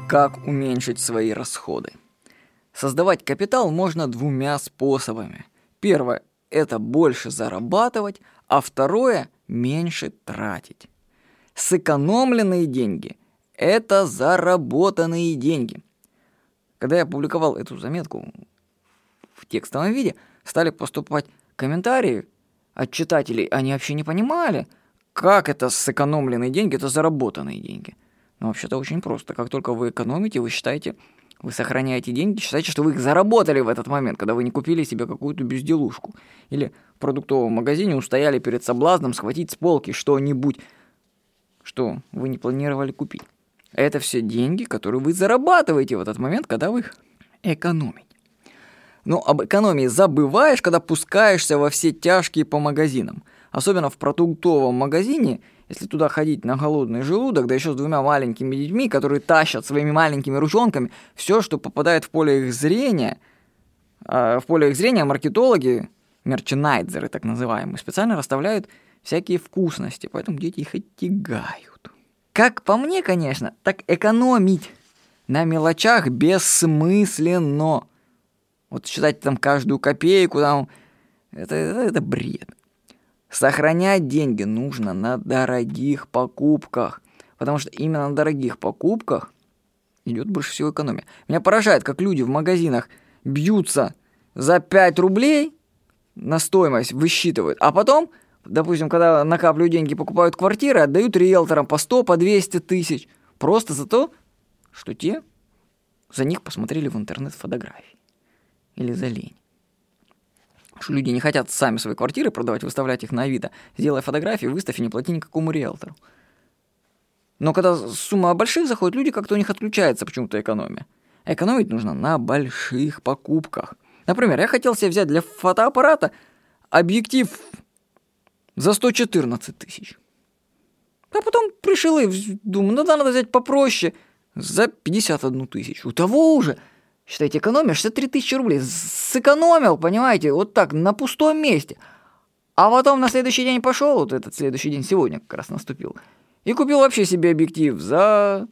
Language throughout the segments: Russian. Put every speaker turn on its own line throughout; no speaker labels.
Как уменьшить свои расходы? Создавать капитал можно двумя способами. Первое – это больше зарабатывать, а второе – меньше тратить. Сэкономленные деньги – это заработанные деньги. Когда я публиковал эту заметку в текстовом виде, стали поступать комментарии от читателей. Они вообще не понимали, как это сэкономленные деньги, это заработанные деньги. Но вообще-то очень просто. Как только вы экономите, вы считаете, вы сохраняете деньги, считаете, что вы их заработали в этот момент, когда вы не купили себе какую-то безделушку. Или в продуктовом магазине устояли перед соблазном схватить с полки что-нибудь, что вы не планировали купить. Это все деньги, которые вы зарабатываете в этот момент, когда вы их экономите. Но об экономии забываешь, когда пускаешься во все тяжкие по магазинам. Особенно в продуктовом магазине, если туда ходить на голодный желудок, да еще с двумя маленькими детьми, которые тащат своими маленькими ручонками все, что попадает в поле их зрения. В поле их зрения маркетологи, мерчендайзеры так называемые, специально расставляют всякие вкусности, поэтому дети их оттягают. Как по мне, конечно, так экономить на мелочах бессмысленно. Вот считать там каждую копейку, там, это бред. Сохранять деньги нужно на дорогих покупках, потому что именно на дорогих покупках идет больше всего экономия. Меня поражает, как люди в магазинах бьются за 5 рублей на стоимость, высчитывают, а потом, допустим, когда накапливают деньги, покупают квартиры, отдают риэлторам по 100, по 200 тысяч, просто за то, что те за них посмотрели в интернет фотографии. Или за лень. Что люди не хотят сами свои квартиры продавать, выставлять их на Авито. Сделай фотографии, выставь и не плати никакому риэлтору. Но когда сумма больших заходит, люди как-то у них отключается почему-то экономия. Экономить нужно на больших покупках. Например, я хотел себе взять для фотоаппарата объектив за 114 тысяч. А потом пришел и думаю, надо взять попроще за 51 тысячу. У того уже... Считайте, экономия 63 тысячи рублей. Сэкономил, понимаете, вот так, на пустом месте. А потом на следующий день пошел, вот этот следующий день сегодня как раз наступил, и купил вообще себе объектив за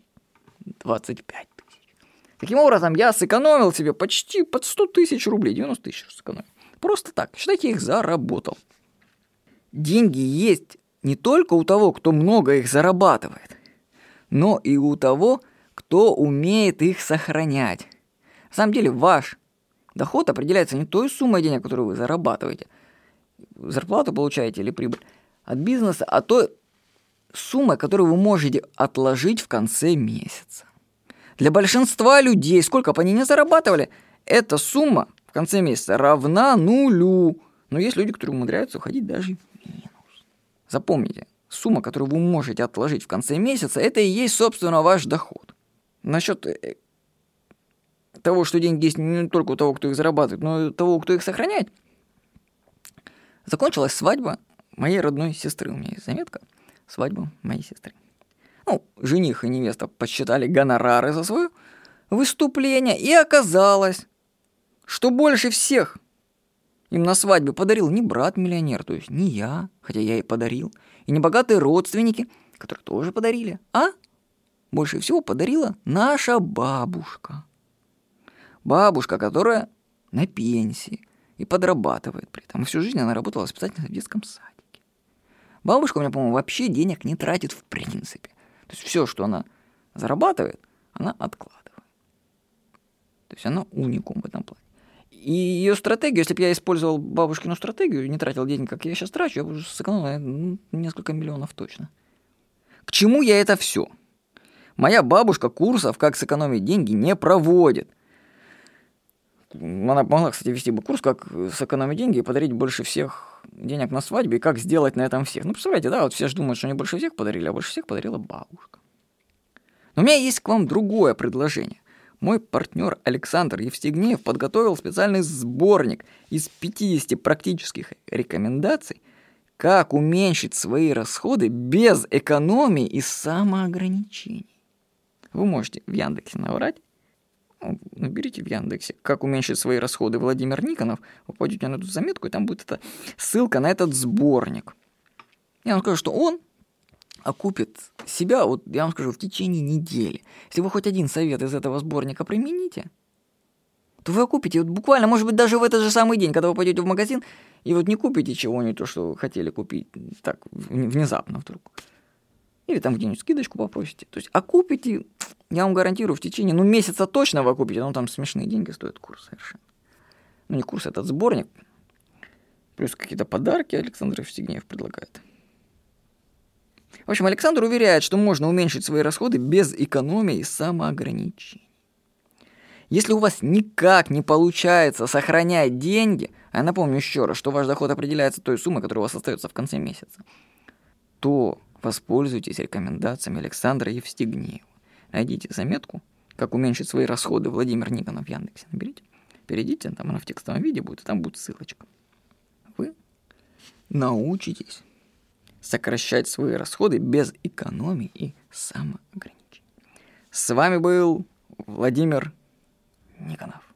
25 тысяч. Таким образом, я сэкономил себе почти под 100 тысяч рублей, 90 тысяч сэкономил. Просто так, считайте, их заработал. Деньги есть не только у того, кто много их зарабатывает, но и у того, кто умеет их сохранять. На самом деле ваш доход определяется не той суммой денег, которую вы зарабатываете, зарплату получаете или прибыль от бизнеса, а той суммой, которую вы можете отложить в конце месяца. Для большинства людей, сколько бы они ни зарабатывали, эта сумма в конце месяца равна нулю. Но есть люди, которые умудряются уходить даже в минус. Запомните, сумма, которую вы можете отложить в конце месяца, это и есть, собственно, ваш доход. Насчет того, что деньги есть не только у того, кто их зарабатывает, но и у того, кто их сохраняет. Закончилась свадьба моей родной сестры. У меня есть заметка. Свадьба моей сестры. Жених и невеста подсчитали гонорары за свое выступление, и оказалось, что больше всех им на свадьбе подарил не брат-миллионер, то есть не я, хотя я и подарил, и не богатые родственники, которые тоже подарили, а больше всего подарила наша бабушка. Бабушка, которая на пенсии и подрабатывает при этом. Всю жизнь она работала воспитательницей в детском садике. Бабушка у меня, по-моему, вообще денег не тратит в принципе. То есть все, что она зарабатывает, она откладывает. То есть она уникум в этом плане. И ее стратегию, если бы я использовал бабушкину стратегию, не тратил денег, как я сейчас трачу, я бы уже сэкономил несколько миллионов точно. К чему я это все? Моя бабушка курсов, как сэкономить деньги, не проводит. Она могла, кстати, вести бы курс, как сэкономить деньги и подарить больше всех денег на свадьбе, и как сделать на этом всех. Представляете, да, вот все же думают, что они больше всех подарили, а больше всех подарила бабушка. Но у меня есть к вам другое предложение. Мой партнер Александр Евстигнеев подготовил специальный сборник из 50 практических рекомендаций, как уменьшить свои расходы без экономии и самоограничений. Вы можете в Яндексе набрать, наберите в Яндексе, как уменьшить свои расходы Владимир Никонов, вы пойдете на эту заметку, и там будет ссылка на этот сборник. Я вам скажу, что он окупит себя, вот я вам скажу, в течение недели. Если вы хоть один совет из этого сборника примените, то вы окупите вот буквально, может быть, даже в этот же самый день, когда вы пойдете в магазин, и вот не купите чего-нибудь, то, что вы хотели купить так внезапно вдруг. Или там где-нибудь скидочку попросите. То есть окупите, я вам гарантирую, в течение, месяца точно вы окупите, но там смешные деньги стоит курс совершенно. Не курс, этот сборник. Плюс какие-то подарки Александр Евстигнеев предлагает. В общем, Александр уверяет, что можно уменьшить свои расходы без экономии и самоограничений. Если у вас никак не получается сохранять деньги, а я напомню еще раз, что ваш доход определяется той суммой, которая у вас остается в конце месяца, то воспользуйтесь рекомендациями Александра Евстигнеева. Найдите заметку, как уменьшить свои расходы, Владимир Никонов в Яндексе. Наберите, перейдите, там она в текстовом виде будет, и там будет ссылочка. Вы научитесь сокращать свои расходы без экономии и самоограничений. С вами был Владимир Никонов.